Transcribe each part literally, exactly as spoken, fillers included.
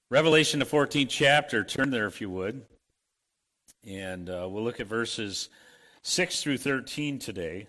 Revelation, the fourteenth chapter, turn there if you would. And uh, we'll look at verses six through thirteen today.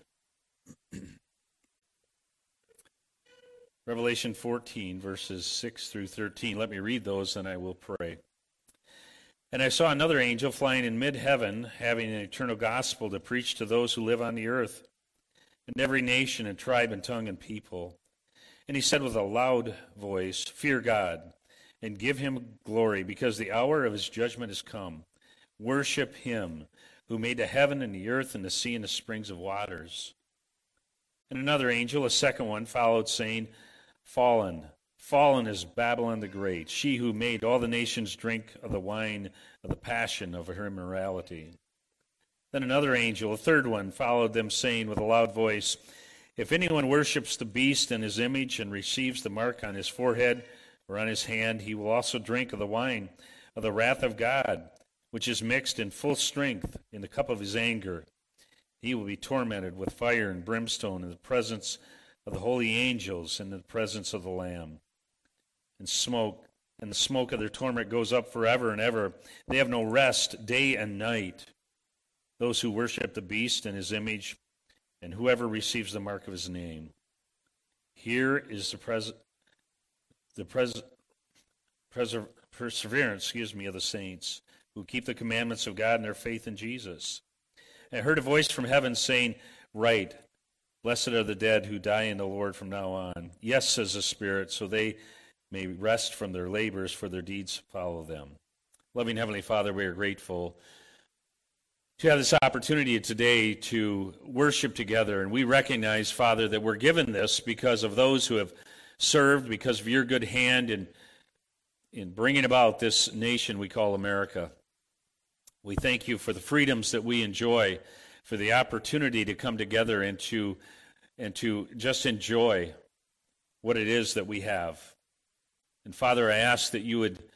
Revelation fourteen, verses six through thirteen. Let me read those and I will pray. And I saw another angel flying in mid-heaven, having an eternal gospel to preach to those who live on the earth, and every nation and tribe and tongue and people. And he said with a loud voice, "Fear God, and give him glory, because the hour of his judgment has come. Worship him who made the heaven and the earth and the sea and the springs of waters." And another angel, a second one, followed, saying, "Fallen, fallen is Babylon the Great, she who made all the nations drink of the wine of the passion of her immorality." Then another angel, a third one, followed them, saying with a loud voice, "If anyone worships the beast and his image and receives the mark on his forehead or on his hand, he will also drink of the wine of the wrath of God, which is mixed in full strength in the cup of his anger. He will be tormented with fire and brimstone in the presence of the holy angels and in the presence of the Lamb. And smoke, and the smoke of their torment goes up forever and ever. They have no rest day and night, those who worship the beast and his image, and whoever receives the mark of his name." Here is the pres the pres preser perseverance, excuse me, of the saints who keep the commandments of God and their faith in Jesus. And I heard a voice from heaven saying, "Write, blessed are the dead who die in the Lord from now on. Yes," says the Spirit, "so they may rest from their labors, for their deeds follow them." Loving Heavenly Father, we are grateful to have this opportunity today to worship together. And we recognize, Father, that we're given this because of those who have served, because of your good hand in, in bringing about this nation we call America. We thank you for the freedoms that we enjoy, for the opportunity to come together and to, and to just enjoy what it is that we have. And Father, I ask that you would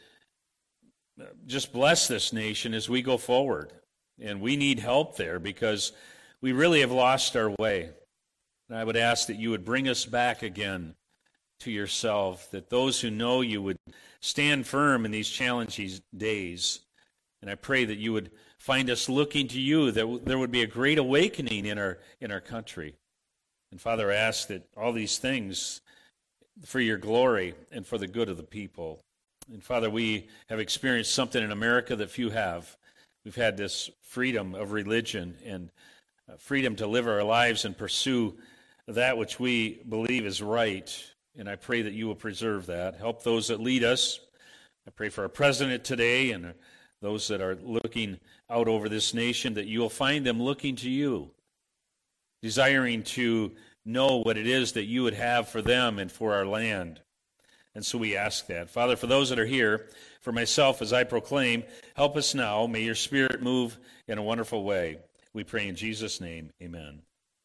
just bless this nation as we go forward. And we need help there because we really have lost our way. And I would ask that you would bring us back again to yourself, that those who know you would stand firm in these challenging days. And I pray that you would find us looking to you, that there would be a great awakening in our in our country. And Father, I ask that all these things for your glory and for the good of the people. And Father, we have experienced something in America that few have. We've had this freedom of religion and freedom to live our lives and pursue that which we believe is right. And I pray that you will preserve that. Help those that lead us. I pray for our president today and those that are looking out over this nation, that you will find them looking to you, desiring to know what it is that you would have for them and for our land. And so we ask that. Father, for those that are here, for myself as I proclaim, help us now. May your Spirit move in a wonderful way. We pray in Jesus' name, amen.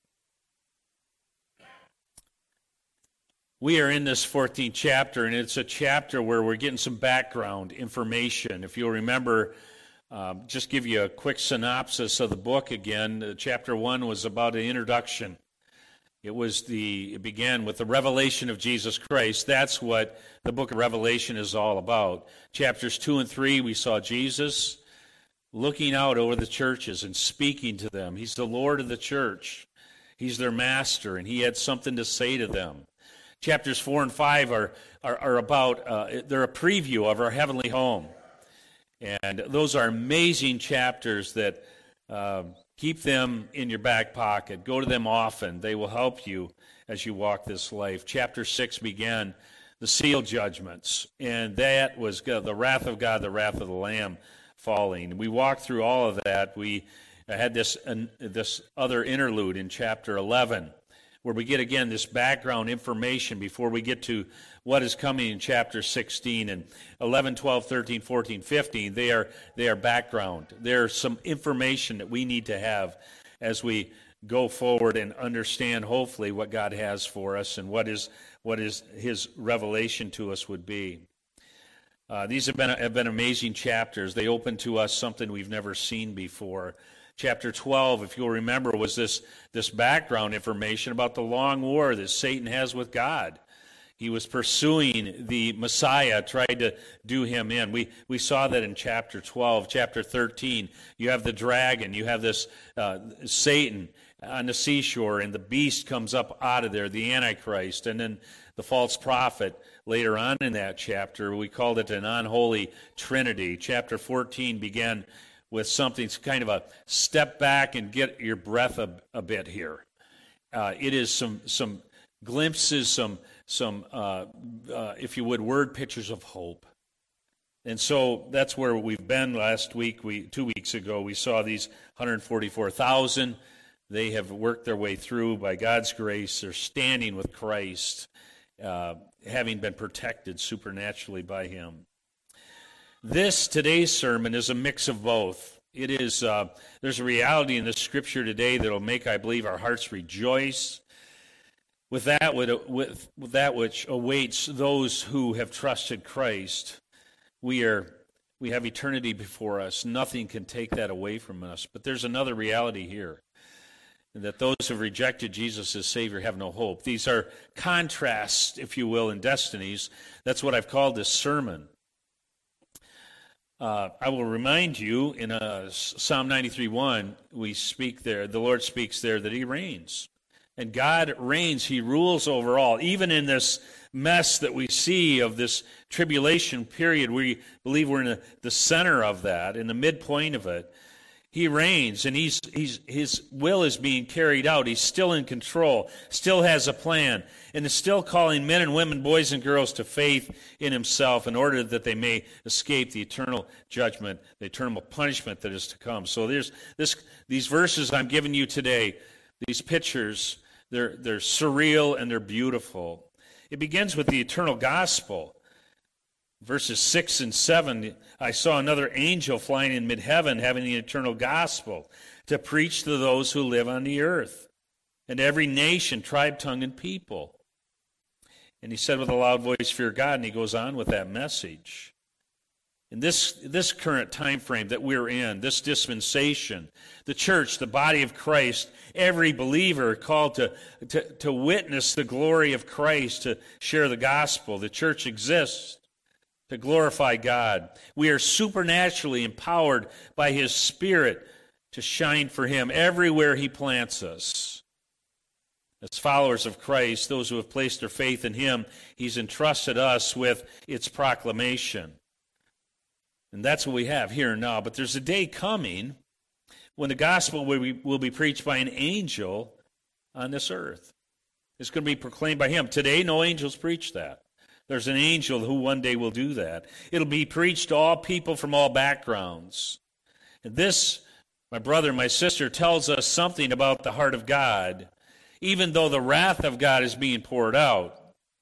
We are in this fourteenth chapter, and it's a chapter where we're getting some background information. If you'll remember, um, just give you a quick synopsis of the book again. Uh, chapter one was about an introduction. It was the, it began with the revelation of Jesus Christ. That's what the book of Revelation is all about. Chapters two and three, we saw Jesus looking out over the churches and speaking to them. He's the Lord of the church. He's their master, and he had something to say to them. Chapters four and five are, are, are about, uh, they're a preview of our heavenly home. And those are amazing chapters that uh, keep them in your back pocket. Go to them often. They will help you as you walk this life. Chapter six began the seal judgments, and that was the wrath of God, the wrath of the Lamb falling. We walked through all of that. We had this, uh, this other interlude in chapter eleven, where we get, again, this background information before we get to what is coming in chapter sixteen. And eleven, twelve, thirteen, fourteen, fifteen, they are, they are background. There's some information that we need to have as we go forward and understand, hopefully, what God has for us and what is, what is his revelation to us would be. Uh, these have been, have been amazing chapters. They open to us something we've never seen before. Chapter twelve, if you'll remember, was this, this background information about the long war that Satan has with God. He was pursuing the Messiah, tried to do him in. We we saw that in chapter twelve. Chapter thirteen, you have the dragon, you have this uh, Satan on the seashore, and the beast comes up out of there, the Antichrist, and then the false prophet later on in that chapter. We called it an unholy trinity. Chapter fourteen began with something kind of a step back and get your breath a, a bit here. Uh, it is some some glimpses, some some, uh, uh, if you would, word pictures of hope. And so that's where we've been last week. We two weeks ago, we saw these one hundred forty-four thousand. They have worked their way through by God's grace. They're standing with Christ, uh, having been protected supernaturally by him. This, today's sermon, is a mix of both. It is, uh, there's a reality in the Scripture today that will make, I believe, our hearts rejoice with that, with, with, with that which awaits those who have trusted Christ. We are, we have eternity before us. Nothing can take that away from us. But there's another reality here, that those who have rejected Jesus as Savior have no hope. These are contrasts, if you will, in destinies. That's what I've called this sermon. Uh, I will remind you, in uh, Psalm ninety-three one, we speak there, the Lord speaks there that he reigns. And God reigns, he rules over all. Even in this mess that we see of this tribulation period, we believe we're in the, the center of that, in the midpoint of it. He reigns, and he's, he's, his will is being carried out. He's still in control, still has a plan, and is still calling men and women, boys and girls, to faith in himself in order that they may escape the eternal judgment, the eternal punishment that is to come. So there's this, these verses I'm giving you today, these pictures, they're, they're surreal and they're beautiful. It begins with the eternal gospel. Verses six and seven, I saw another angel flying in mid-heaven, having the eternal gospel, to preach to those who live on the earth, and every nation, tribe, tongue, and people. And he said with a loud voice, "Fear God," and he goes on with that message. In this, this current time frame that we're in, this dispensation, the church, the body of Christ, every believer called to, to, to witness the glory of Christ, to share the gospel. The church exists to glorify God. We are supernaturally empowered by his Spirit to shine for him everywhere he plants us. As followers of Christ, those who have placed their faith in him, he's entrusted us with its proclamation. And that's what we have here and now. But there's a day coming when the gospel will be, will be preached by an angel on this earth. It's going to be proclaimed by him. Today, no angels preach that. There's an angel who one day will do that. It'll be preached to all people from all backgrounds. And this, my brother and my sister, tells us something about the heart of God. Even though the wrath of God is being poured out,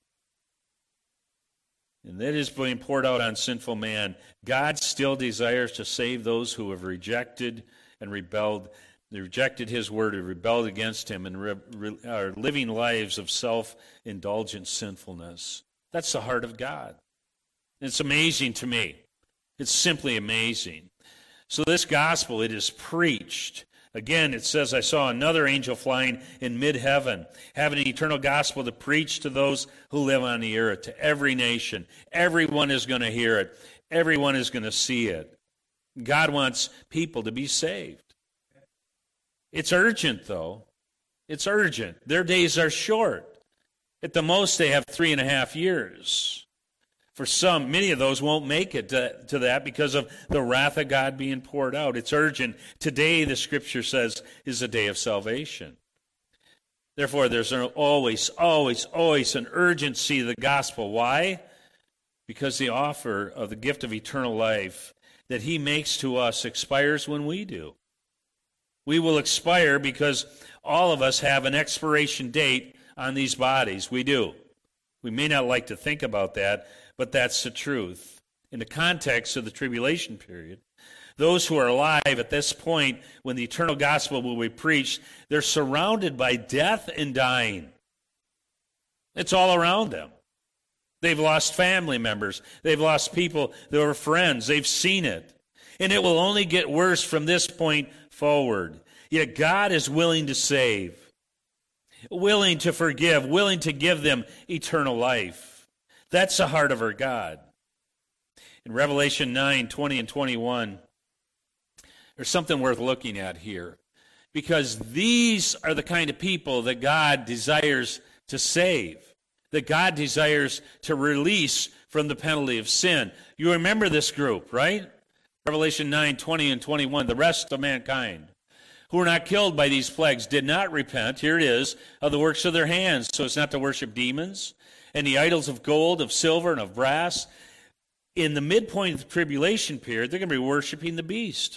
and that is being poured out on sinful man, God still desires to save those who have rejected and rebelled, they rejected his word, and rebelled against him, and re- re- are living lives of self-indulgent sinfulness. That's the heart of God. It's amazing to me. It's simply amazing. So this gospel, it is preached. Again, it says, I saw another angel flying in mid-heaven, having an eternal gospel to preach to those who live on the earth, to every nation. Everyone is going to hear it. Everyone is going to see it. God wants people to be saved. It's urgent, though. It's urgent. Their days are short. At the most, they have three and a half years. For some, many of those won't make it to, to that because of the wrath of God being poured out. It's urgent. Today, the Scripture says, is a day of salvation. Therefore, there's always, always, always an urgency of the gospel. Why? Because the offer of the gift of eternal life that he makes to us expires when we do. We will expire because all of us have an expiration date on these bodies. We do. We may not like to think about that, but that's the truth. In the context of the tribulation period, those who are alive at this point when the eternal gospel will be preached, they're surrounded by death and dying. It's all around them. They've lost family members. They've lost people that were friends. They've seen it. And it will only get worse from this point forward. Yet God is willing to save. willing to forgive, willing to give them eternal life. That's the heart of our God. In Revelation nine, twenty and twenty-one, there's something worth looking at here, because these are the kind of people that God desires to save, that God desires to release from the penalty of sin. You remember this group, right? Revelation nine, twenty and twenty-one, the rest of mankind who were not killed by these plagues did not repent, here it is, of the works of their hands, so as not to worship demons and the idols of gold, of silver, and of brass. In the midpoint of the tribulation period, they're going to be worshiping the beast.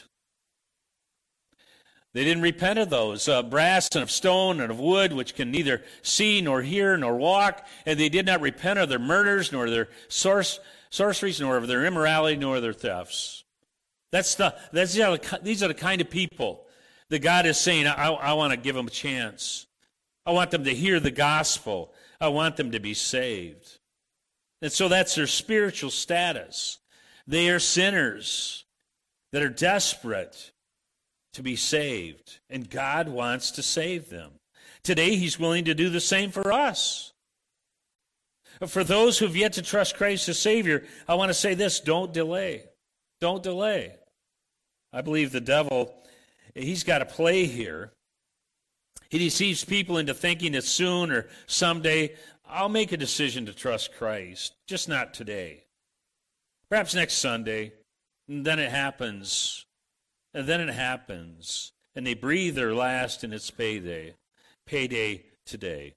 They didn't repent of those, uh, brass and of stone and of wood, which can neither see nor hear nor walk, and they did not repent of their murders, nor their sorc- sorceries, nor of their immorality, nor their thefts. That's the, that's the, these are the kind of people that God is saying, I, I want to give them a chance. I want them to hear the gospel. I want them to be saved. And so that's their spiritual status. They are sinners that are desperate to be saved, and God wants to save them. Today, he's willing to do the same for us. For those who've yet to trust Christ as Savior, I want to say this, don't delay. Don't delay. I believe the devil, he's got a play here. He deceives people into thinking that soon or someday I'll make a decision to trust Christ, just not today. Perhaps next Sunday, and then it happens. And then it happens. And they breathe their last and it's payday. Payday today.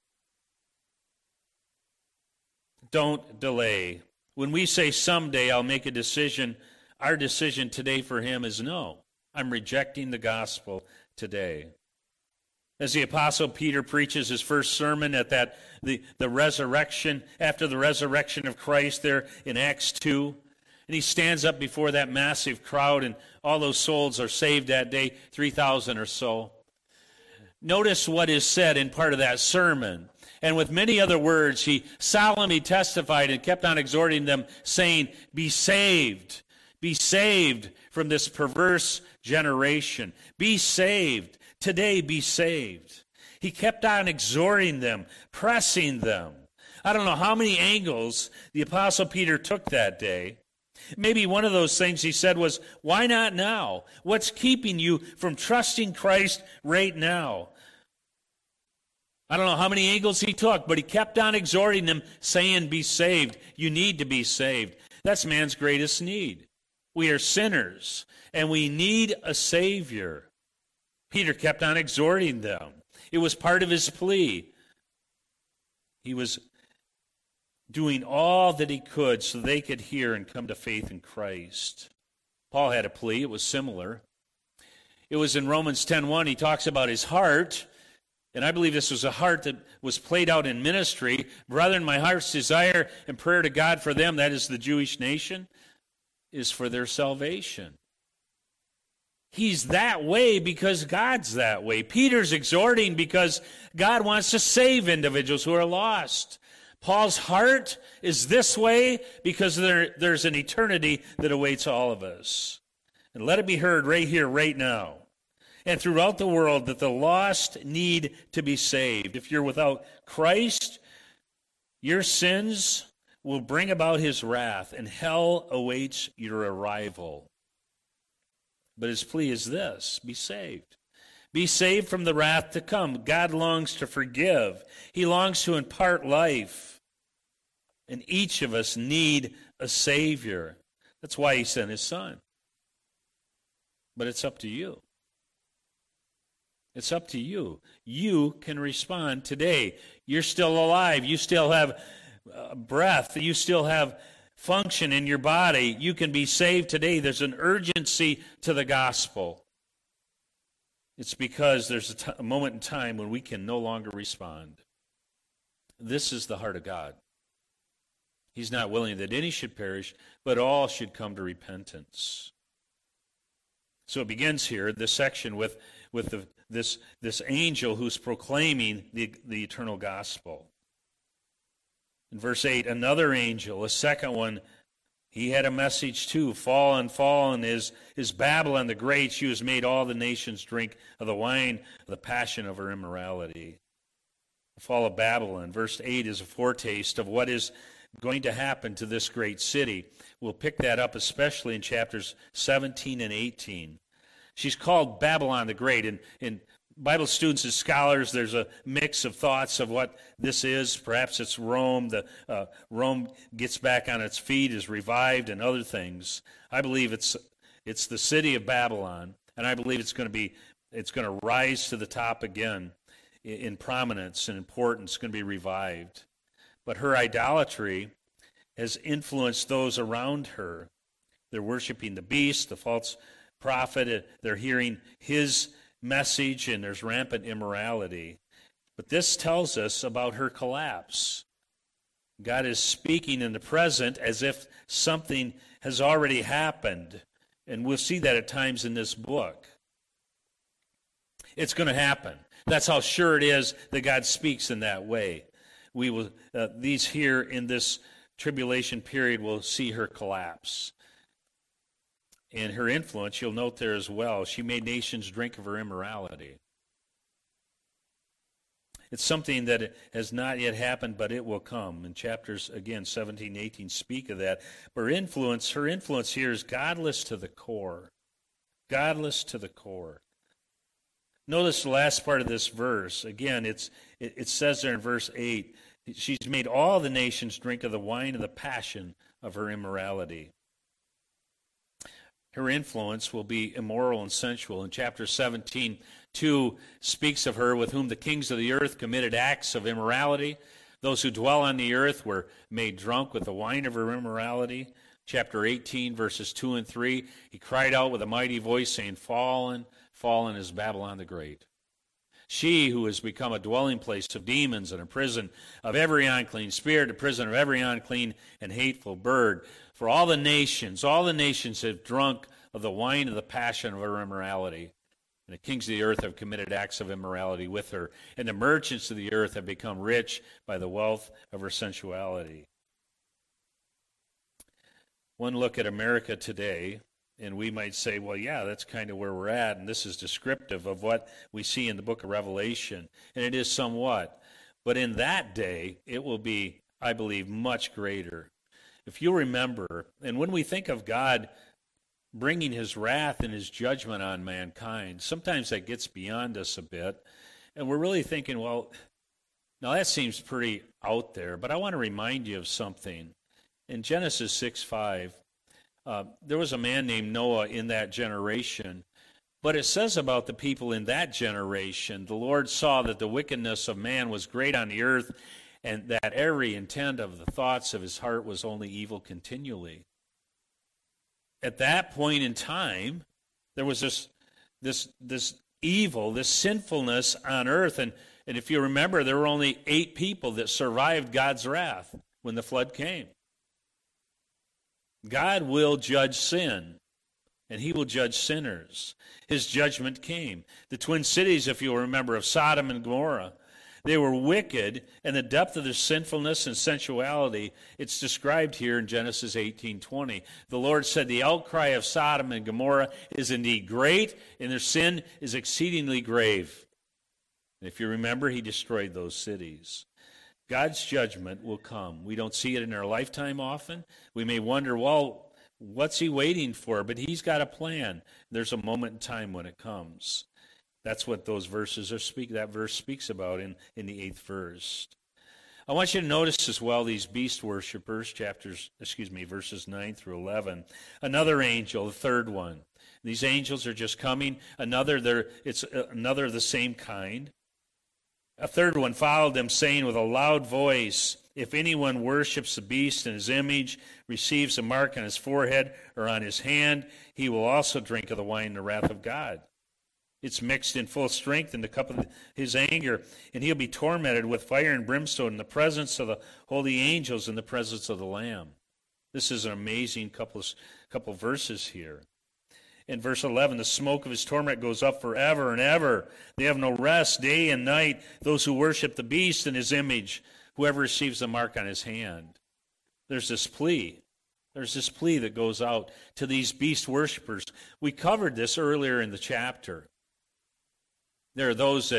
Don't delay. When we say someday I'll make a decision, our decision today for him is no. I'm rejecting the gospel today. As the Apostle Peter preaches his first sermon at that the, the resurrection, after the resurrection of Christ there in Acts two, and he stands up before that massive crowd, and all those souls are saved that day, three thousand or so. Notice what is said in part of that sermon. And with many other words, he solemnly testified and kept on exhorting them, saying, be saved, be saved from this perverse generation. Be saved. Today, be saved. He kept on exhorting them, pressing them. I don't know how many angles the Apostle Peter took that day. Maybe one of those things he said was, why not now? What's keeping you from trusting Christ right now? I don't know how many angles he took, but he kept on exhorting them, saying, be saved. You need to be saved. That's man's greatest need. We are sinners, and we need a Savior. Peter kept on exhorting them. It was part of his plea. He was doing all that he could so they could hear and come to faith in Christ. Paul had a plea. It was similar. It was in Romans ten one. He talks about his heart, and I believe this was a heart that was played out in ministry. Brethren, my heart's desire and prayer to God for them, that is the Jewish nation, is for their salvation. He's that way because God's that way. Peter's exhorting because God wants to save individuals who are lost. Paul's heart is this way because there, there's an eternity that awaits all of us. And let it be heard right here, right now, and throughout the world that the lost need to be saved. If you're without Christ, your sins will bring about his wrath, and hell awaits your arrival. But his plea is this, be saved. Be saved from the wrath to come. God longs to forgive. He longs to impart life. And each of us need a Savior. That's why he sent his Son. But it's up to you. It's up to you. You can respond today. You're still alive. You still have uh, breath. You still have function in your body. You can be saved today. There's an urgency to the gospel. It's because there's a, t- a moment in time when we can no longer respond. This is the heart of God. He's not willing that any should perish, but all should come to repentance. So it begins here, this section, with, with the, this, this angel who's proclaiming the, the eternal gospel. In verse eight, another angel, a second one, he had a message too. Fallen, fallen is, is Babylon the Great. She has made all the nations drink of the wine of the passion of her immorality. the fall of Babylon. Verse eight is a foretaste of what is going to happen to this great city. We'll pick that up especially in chapters seventeen and eighteen. She's called Babylon the Great. And in Bible students and scholars, there's a mix of thoughts of what this is. Perhaps it's Rome. The uh, Rome gets back on its feet, is revived, and other things. I believe it's it's the city of Babylon, and I believe it's going to be it's going to rise to the top again in, in prominence and importance. It's going to be revived. But her idolatry has influenced those around her. They're worshiping the beast, the false prophet. They're hearing his message, and there's rampant immorality. But this tells us about her collapse. God is speaking in the present as if something has already happened, and we'll see that at times in this book. It's going to happen. That's how sure it is that God speaks in that way. We will uh, these here in this tribulation period will see her collapse. And her influence, you'll note there as well, she made nations drink of her immorality. It's something that has not yet happened, but it will come. And chapters, again, seventeen, eighteen speak of that. But her influence, her influence here is godless to the core. Godless to the core. Notice the last part of this verse. Again, it's it, it says there in verse eight, she's made all the nations drink of the wine of the passion of her immorality. Her influence will be immoral and sensual. In chapter seventeen, two speaks of her with whom the kings of the earth committed acts of immorality. Those who dwell on the earth were made drunk with the wine of her immorality. Chapter eighteen, verses two and three, he cried out with a mighty voice, saying, Fallen, fallen is Babylon the Great. She who has become a dwelling place of demons and a prison of every unclean spirit, a prison of every unclean and hateful bird. For all the nations, all the nations have drunk of the wine of the passion of her immorality. And the kings of the earth have committed acts of immorality with her. And the merchants of the earth have become rich by the wealth of her sensuality. One look at America today, and we might say, well, yeah, that's kind of where we're at, and this is descriptive of what we see in the book of Revelation. And it is somewhat. But in that day, it will be, I believe, much greater. If you remember, and when we think of God bringing his wrath and his judgment on mankind, sometimes that gets beyond us a bit, and we're really thinking, well, now that seems pretty out there, but I want to remind you of something. In Genesis six five, uh, there was a man named Noah in that generation, but it says about the people in that generation, the Lord saw that the wickedness of man was great on the earth, and that every intent of the thoughts of his heart was only evil continually. At that point in time, there was this this this evil, this sinfulness on earth. And, and if you remember, there were only eight people that survived God's wrath when the flood came. God will judge sin, and he will judge sinners. His judgment came. The twin cities, if you'll remember, of Sodom and Gomorrah, they were wicked, and the depth of their sinfulness and sensuality, it's described here in Genesis eighteen twenty. The Lord said, the outcry of Sodom and Gomorrah is indeed great, and their sin is exceedingly grave. And if you remember, he destroyed those cities. God's judgment will come. We don't see it in our lifetime often. We may wonder, well, what's he waiting for? But he's got a plan. There's a moment in time when it comes. That's what those verses are speak. That verse speaks about in, in the eighth verse. I want you to notice as well these beast worshipers, chapters, excuse me, verses nine through eleven. Another angel, the third one. These angels are just coming. Another, they're, it's another of the same kind. A third one followed them, saying with a loud voice, if anyone worships the beast in his image, receives a mark on his forehead or on his hand, he will also drink of the wine and the wrath of God. It's mixed in full strength in the cup of his anger, and he'll be tormented with fire and brimstone in the presence of the holy angels, in the presence of the Lamb. This is an amazing couple of, couple of verses here. In verse eleven, the smoke of his torment goes up forever and ever. They have no rest day and night, those who worship the beast in his image, whoever receives the mark on his hand. There's this plea. There's this plea that goes out to these beast worshipers. We covered this earlier in the chapter. There are those that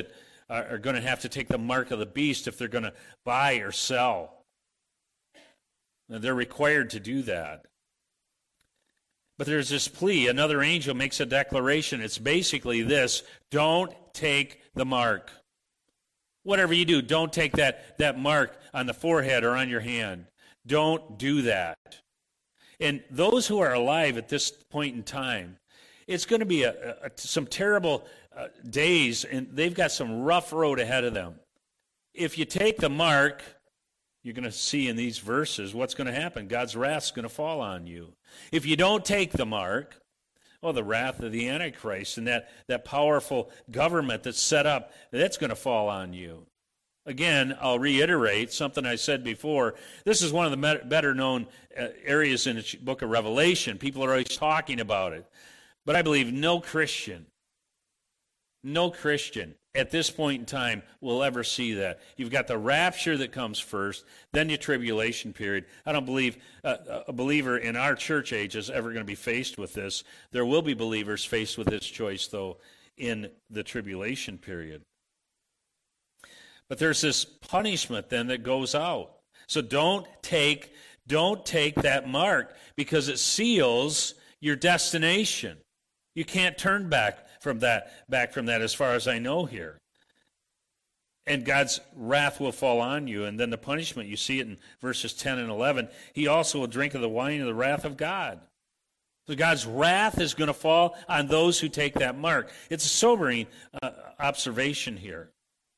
are, are going to have to take the mark of the beast if they're going to buy or sell. And they're required to do that. But there's this plea. Another angel makes a declaration. It's basically this: don't take the mark. Whatever you do, don't take that, that mark on the forehead or on your hand. Don't do that. And those who are alive at this point in time, it's going to be a, a, some terrible uh, days, and they've got some rough road ahead of them. If you take the mark, you're going to see in these verses what's going to happen. God's wrath is going to fall on you. If you don't take the mark, well, the wrath of the Antichrist and that, that powerful government that's set up, that's going to fall on you. Again, I'll reiterate something I said before. This is one of the better known uh, areas in the book of Revelation. People are always talking about it. But I believe no Christian, no Christian at this point in time will ever see that. You've got the rapture that comes first, then your tribulation period. I don't believe uh, a believer in our church age is ever going to be faced with this. There will be believers faced with this choice, though, in the tribulation period. But there's this punishment then that goes out. So don't take, don't take that mark, because it seals your destination. You can't turn back from that, back from that as far as I know here. And God's wrath will fall on you. And then the punishment, you see it in verses ten and eleven. He also will drink of the wine of the wrath of God. So God's wrath is going to fall on those who take that mark. It's a sobering uh, observation here.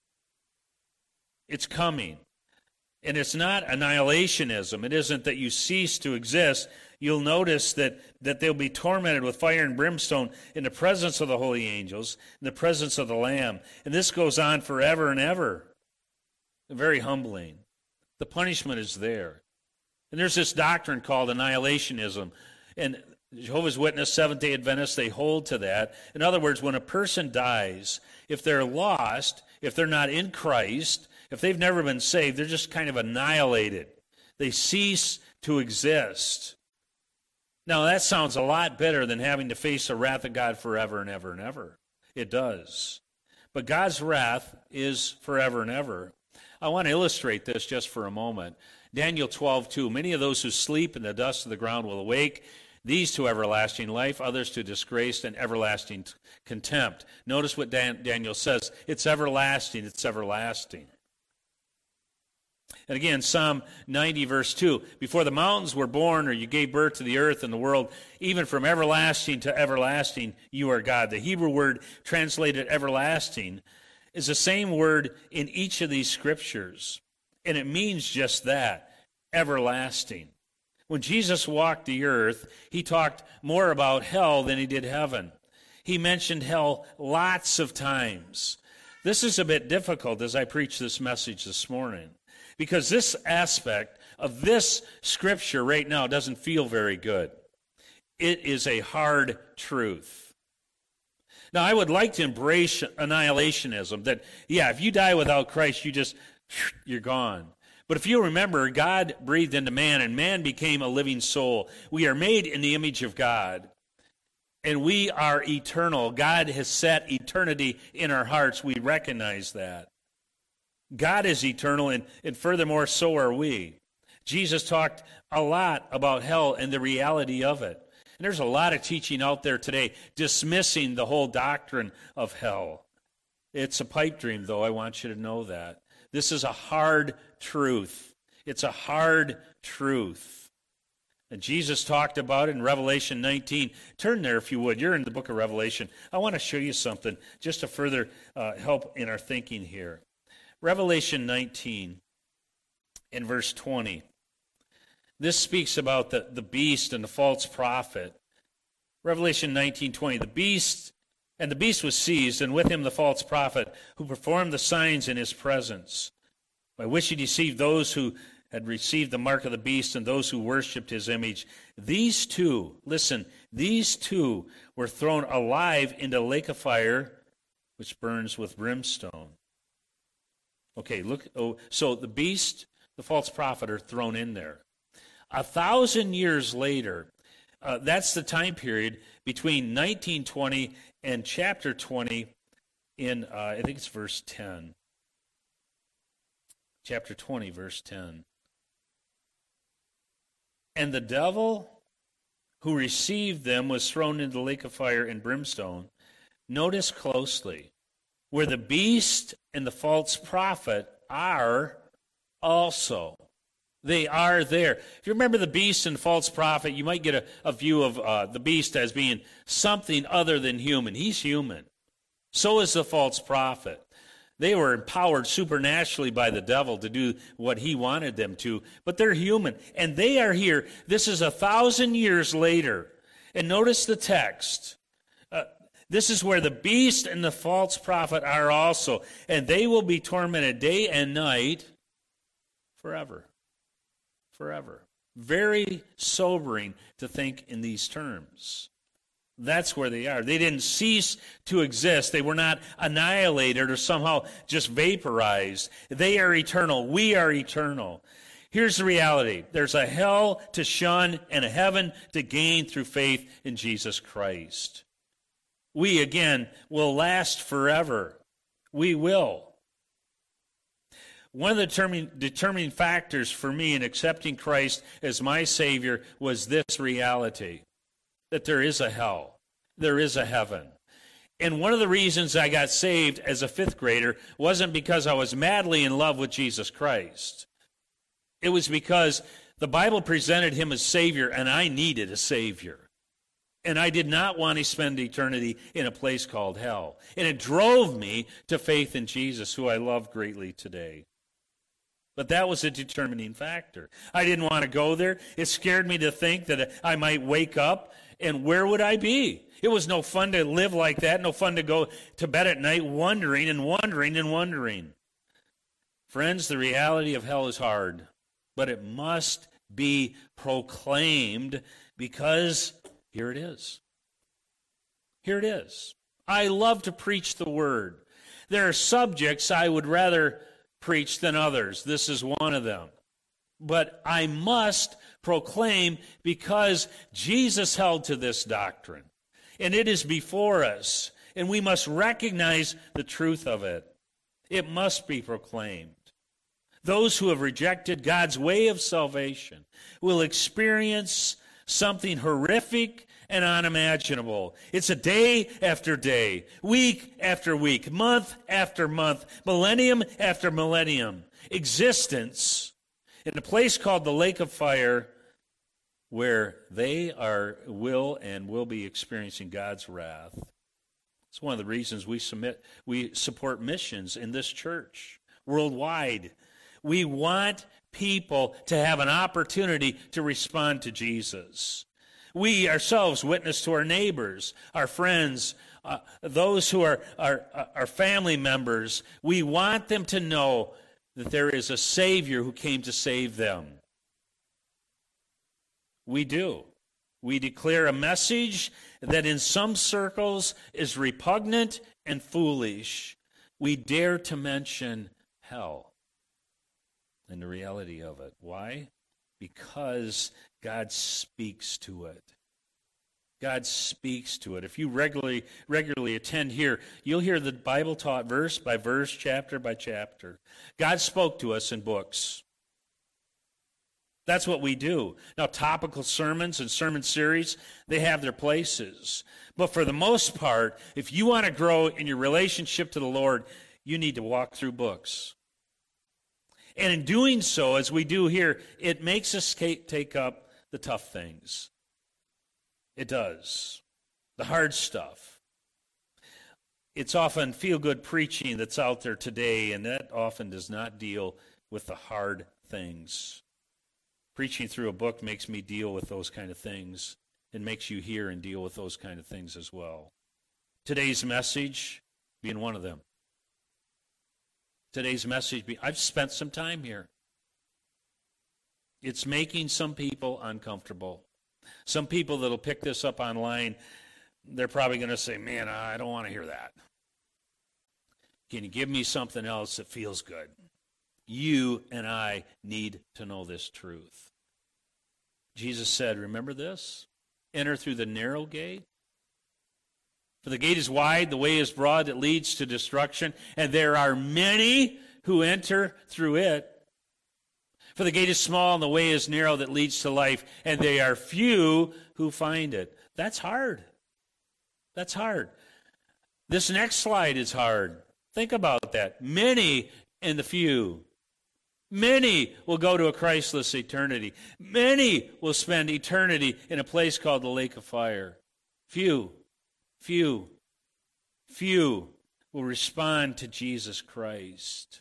It's coming. And it's not annihilationism. It isn't that you cease to exist. You'll notice that, that they'll be tormented with fire and brimstone in the presence of the holy angels, in the presence of the Lamb. And this goes on forever and ever. Very humbling. The punishment is there. And there's this doctrine called annihilationism. And Jehovah's Witness, Seventh-day Adventists, they hold to that. In other words, when a person dies, if they're lost, if they're not in Christ, if they've never been saved, they're just kind of annihilated. They cease to exist. Now, that sounds a lot better than having to face the wrath of God forever and ever and ever. It does. But God's wrath is forever and ever. I want to illustrate this just for a moment. Daniel twelve two, many of those who sleep in the dust of the ground will awake, these to everlasting life, others to disgrace and everlasting contempt. Notice what Dan- Daniel says. It's everlasting, it's everlasting. And again, Psalm ninety, verse two, before the mountains were born, or you gave birth to the earth and the world, even from everlasting to everlasting, you are God. The Hebrew word translated everlasting is the same word in each of these scriptures, and it means just that, everlasting. When Jesus walked the earth, he talked more about hell than he did heaven. He mentioned hell lots of times. This is a bit difficult as I preach this message this morning, because this aspect of this scripture right now doesn't feel very good. It is a hard truth. Now, I would like to embrace annihilationism, that, yeah, if you die without Christ, you just, you're gone. But if you remember, God breathed into man, and man became a living soul. We are made in the image of God, and we are eternal. God has set eternity in our hearts. We recognize that. God is eternal, and, and furthermore, so are we. Jesus talked a lot about hell and the reality of it. And there's a lot of teaching out there today dismissing the whole doctrine of hell. It's a pipe dream, though. I want you to know that. This is a hard truth. It's a hard truth. And Jesus talked about it in Revelation nineteen. Turn there if you would. You're in the book of Revelation. I want to show you something just to further uh, help in our thinking here. Revelation nineteen, in verse twenty. This speaks about the, the beast and the false prophet. Revelation nineteen twenty. The beast, and the beast was seized, and with him the false prophet, who performed the signs in his presence, by which he deceived those who had received the mark of the beast and those who worshipped his image. These two, listen, these two were thrown alive into the lake of fire, which burns with brimstone. Okay, look, oh, so the beast, the false prophet are thrown in there. A thousand years later, uh, that's the time period between nineteen twenty and chapter twenty in, uh, I think it's verse ten. Chapter twenty, verse ten. And the devil who received them was thrown into the lake of fire and brimstone. Notice closely, where the beast and the false prophet are also. They are there. If you remember the beast and false prophet, you might get a, a view of uh, the beast as being something other than human. He's human. So is the false prophet. They were empowered supernaturally by the devil to do what he wanted them to, but they're human. And they are here. This is a thousand years later. And notice the text. Uh, this is where the beast and the false prophet are also. And they will be tormented day and night forever. Forever. Very sobering to think in these terms. That's where they are. They didn't cease to exist. They were not annihilated or somehow just vaporized. They are eternal. We are eternal. Here's the reality. There's a hell to shun and a heaven to gain through faith in Jesus Christ. We, again, will last forever. We will. One of the determining, determining factors for me in accepting Christ as my Savior was this reality, that there is a hell, there is a heaven. And one of the reasons I got saved as a fifth grader wasn't because I was madly in love with Jesus Christ. It was because the Bible presented him as Savior, and I needed a Savior. And I did not want to spend eternity in a place called hell. And it drove me to faith in Jesus, who I love greatly today. But that was a determining factor. I didn't want to go there. It scared me to think that I might wake up, and where would I be? It was no fun to live like that, no fun to go to bed at night wondering and wondering and wondering. Friends, the reality of hell is hard, but it must be proclaimed because here it is. Here it is. I love to preach the word. There are subjects I would rather preach than others. This is one of them. But I must proclaim because Jesus held to this doctrine. And it is before us. And we must recognize the truth of it. It must be proclaimed. Those who have rejected God's way of salvation will experience something horrific and unimaginable. It's a day after day, week after week, month after month, millennium after millennium existence in a place called the lake of fire where they are will and will be experiencing God's wrath. It's one of the reasons we submit we support missions in this church worldwide. We want people to have an opportunity to respond to Jesus. We ourselves witness to our neighbors, our friends, uh, those who are our, our family members. We want them to know that there is a Savior who came to save them. We do. We declare a message that in some circles is repugnant and foolish. We dare to mention hell and the reality of it. Why? Because God speaks to it. God speaks to it. If you regularly regularly attend here, you'll hear the Bible taught verse by verse, chapter by chapter. God spoke to us in books. That's what we do. Now, topical sermons and sermon series, they have their places. But for the most part, if you want to grow in your relationship to the Lord, you need to walk through books. And in doing so, as we do here, it makes us take up the tough things. It does. The hard stuff. It's often feel-good preaching that's out there today, and that often does not deal with the hard things. Preaching through a book makes me deal with those kind of things. It makes you hear and deal with those kind of things as well. Today's message being one of them. Today's message, be, I've spent some time here. It's making some people uncomfortable. Some people that'll pick this up online, they're probably going to say, man, I don't want to hear that. Can you give me something else that feels good? You and I need to know this truth. Jesus said, remember this? Enter through the narrow gate. For the gate is wide, the way is broad that leads to destruction, and there are many who enter through it. For the gate is small and the way is narrow that leads to life, and they are few who find it. That's hard. That's hard. This next slide is hard. Think about that. Many and the few. Many will go to a Christless eternity. Many will spend eternity in a place called the lake of fire. Few, few, few will respond to Jesus Christ.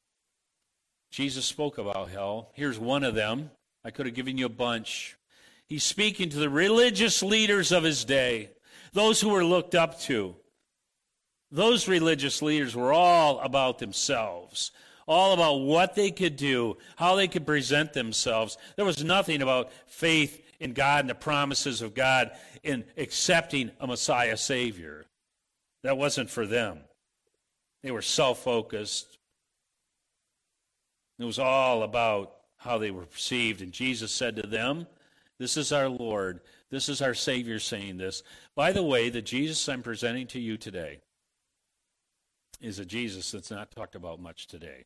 Jesus spoke about hell. Here's one of them. I could have given you a bunch. He's speaking to the religious leaders of his day, those who were looked up to. Those religious leaders were all about themselves, all about what they could do, how they could present themselves. There was nothing about faith in God and the promises of God in accepting a Messiah Savior. That wasn't for them. They were self-focused. It was all about how they were perceived. And Jesus said to them, this is our Lord. This is our Savior saying this. By the way, the Jesus I'm presenting to you today is a Jesus that's not talked about much today.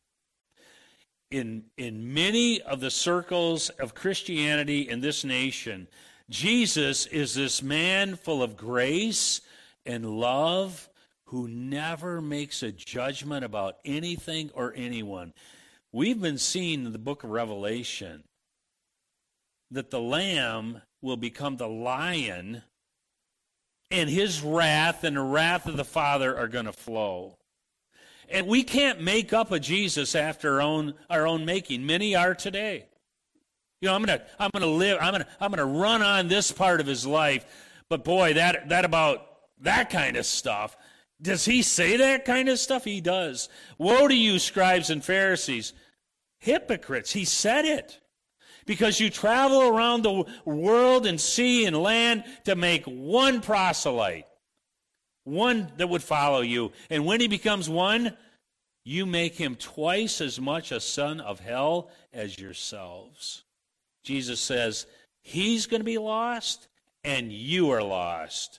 In, in many of the circles of Christianity in this nation, Jesus is this man full of grace and love who never makes a judgment about anything or anyone. We've been seeing in the book of Revelation that the Lamb will become the lion, and his wrath and the wrath of the Father are going to flow. And we can't make up a Jesus after our own, our own making. Many are today. You know, I'm going to I'm going to live, I'm going to I'm going to run on this part of his life, but boy, that that about that kind of stuff. Does he say that kind of stuff? He does. Woe to you, scribes and Pharisees, hypocrites. He said it. Because you travel around the world and sea and land to make one proselyte, one that would follow you. And when he becomes one, you make him twice as much a son of hell as yourselves. Jesus says, he's going to be lost and you are lost.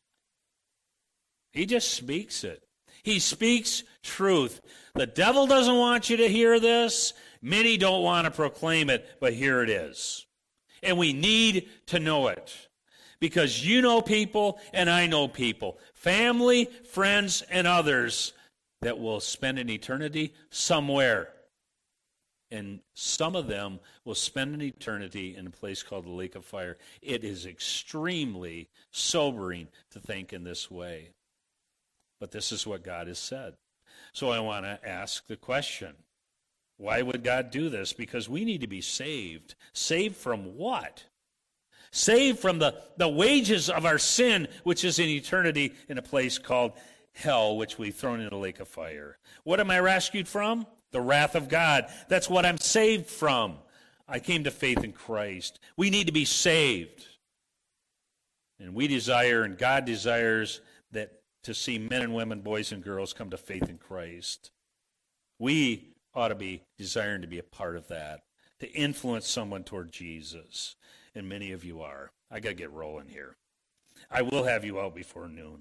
He just speaks it. He speaks truth. The devil doesn't want you to hear this. Many don't want to proclaim it, but here it is. And we need to know it. Because you know people and I know people, family, friends, and others that will spend an eternity somewhere. And some of them will spend an eternity in a place called the lake of fire. It is extremely sobering to think in this way. But this is what God has said. So I want to ask the question, why would God do this? Because we need to be saved. Saved from what? Saved from the, the wages of our sin, which is in eternity in a place called hell, which we've thrown in a lake of fire. What am I rescued from? The wrath of God. That's what I'm saved from. I came to faith in Christ. We need to be saved. And we desire, and God desires, that to see men and women, boys and girls come to faith in Christ. We ought to be desiring to be a part of that, to influence someone toward Jesus. And many of you are. I got to get rolling here. I will have you out before noon.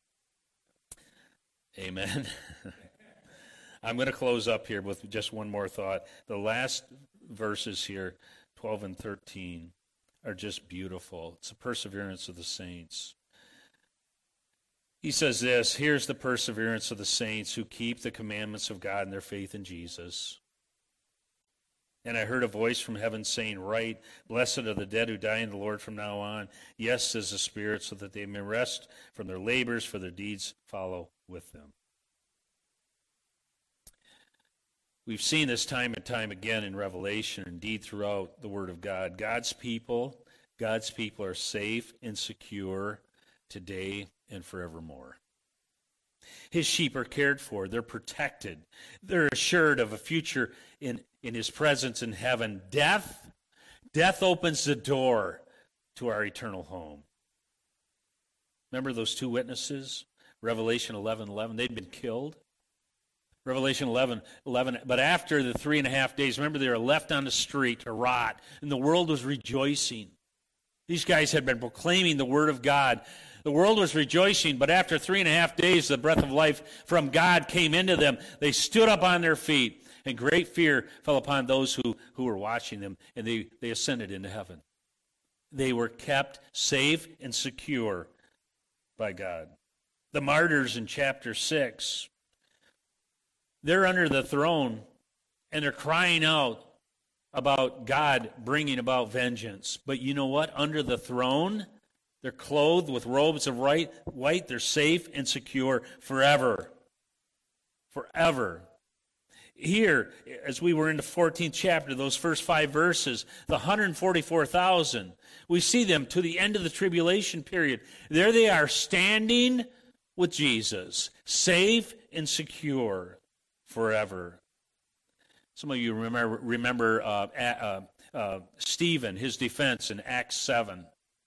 Amen. I'm going to close up here with just one more thought. The last verses here, twelve and thirteen, are just beautiful. It's the perseverance of the saints. He says this, here's the perseverance of the saints who keep the commandments of God and their faith in Jesus. And I heard a voice from heaven saying, write, blessed are the dead who die in the Lord from now on. Yes, says the Spirit, so that they may rest from their labors, for their deeds follow with them. We've seen this time and time again in Revelation, indeed throughout the Word of God. God's people, God's people are safe and secure today and forevermore. His sheep are cared for. They're protected. They're assured of a future in, in his presence in heaven. Death, death opens the door to our eternal home. Remember those two witnesses? Revelation eleven eleven. They'd been killed. Revelation eleven eleven. But after the three and a half days, remember, they were left on the street to rot, and the world was rejoicing. These guys had been proclaiming the word of God. The world was rejoicing, but after three and a half days, the breath of life from God came into them. They stood up on their feet, and great fear fell upon those who, who were watching them, and they, they ascended into heaven. They were kept safe and secure by God. The martyrs in chapter six, they're under the throne, and they're crying out about God bringing about vengeance. But you know what? Under the throne, they're clothed with robes of white. They're safe and secure forever. Forever. Here, as we were in the fourteenth chapter, those first five verses, the one hundred forty-four thousand, we see them to the end of the tribulation period. There they are, standing with Jesus, safe and secure forever. Some of you remember, remember uh, uh, uh, Stephen, his defense in Acts seven.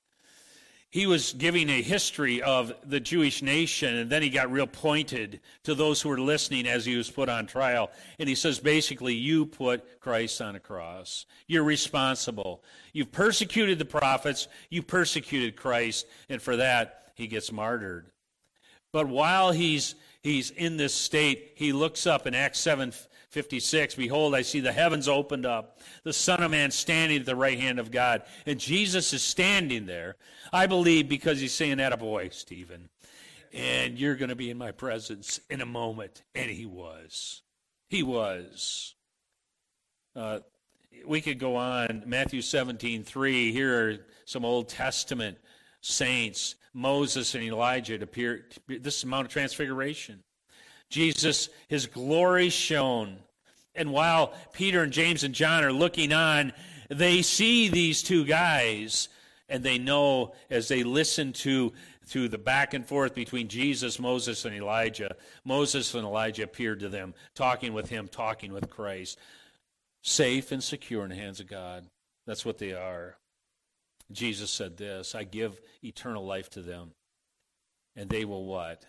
He was giving a history of the Jewish nation, and then he got real pointed to those who were listening as he was put on trial. And he says, basically, you put Christ on a cross. You're responsible. You've persecuted the prophets. You persecuted Christ. And for that, he gets martyred. But while he's he's in this state, he looks up in Acts seven fifty-six, behold, I see the heavens opened up, the Son of Man standing at the right hand of God. And Jesus is standing there, I believe, because he's saying, attaboy, Stephen, and you're going to be in my presence in a moment. And he was. He was. Uh, we could go on. Matthew seventeen three, here are some Old Testament saints, Moses and Elijah. To appear, this is Mount of Transfiguration. Jesus, his glory shone. And while Peter and James and John are looking on, they see these two guys, and they know as they listen to, to the back and forth between Jesus, Moses, and Elijah, Moses and Elijah appeared to them, talking with him, talking with Christ, safe and secure in the hands of God. That's what they are. Jesus said this, I give eternal life to them, and they will what?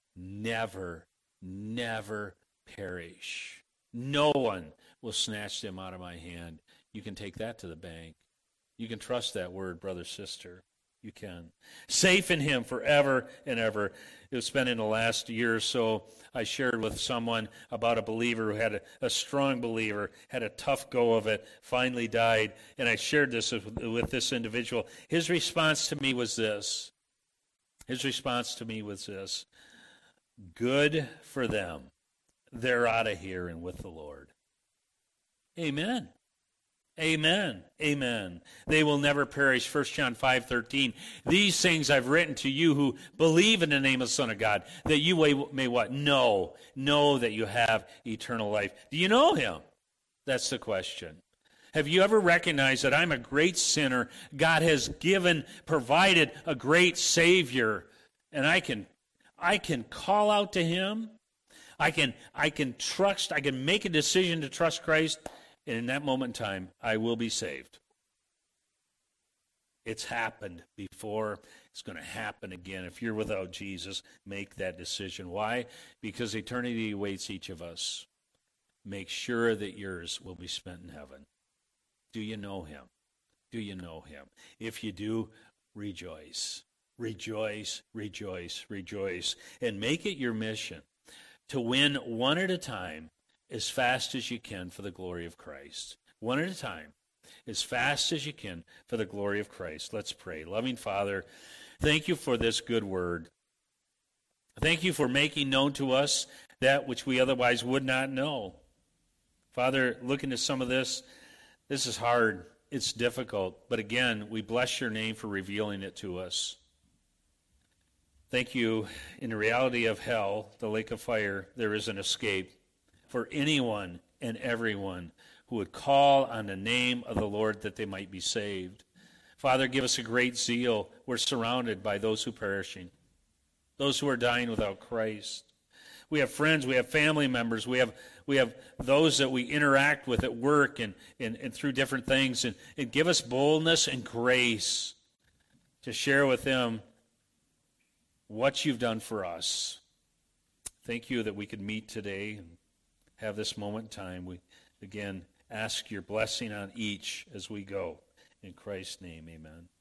Never Never perish. No one will snatch them out of my hand. You can take that to the bank. You can trust that word, brother, sister. You can. Safe in him forever and ever. It's been in the last year or so, I shared with someone about a believer who had a, a strong believer, had a tough go of it, finally died, and I shared this with, with this individual. His response to me was this. His response to me was this. Good for them. They're out of here and with the Lord. Amen. Amen. Amen. They will never perish. First John five thirteen. These things I've written to you who believe in the name of the Son of God, that you may, may what? Know. Know that you have eternal life. Do you know him? That's the question. Have you ever recognized that I'm a great sinner? God has given, provided a great Savior, and I can I can call out to him. I can I can trust, I can make a decision to trust Christ, and in that moment in time, I will be saved. It's happened before. It's going to happen again. If you're without Jesus, make that decision. Why? Because eternity awaits each of us. Make sure that yours will be spent in heaven. Do you know him? Do you know him? If you do, rejoice. Rejoice, rejoice, rejoice, and make it your mission to win one at a time as fast as you can for the glory of Christ. One at a time, as fast as you can for the glory of Christ. Let's pray. Loving Father, thank you for this good word. Thank you for making known to us that which we otherwise would not know. Father, looking at some of this, this is hard. It's difficult. But again, we bless your name for revealing it to us. Thank you. In the reality of hell, the lake of fire, there is an escape for anyone and everyone who would call on the name of the Lord that they might be saved. Father, give us a great zeal. We're surrounded by those who are perishing, those who are dying without Christ. We have friends, we have family members, we have we have those that we interact with at work and, and, and through different things. And, and give us boldness and grace to share with them what you've done for us. Thank you that we could meet today and have this moment in time. We, again, ask your blessing on each as we go. In Christ's name, amen.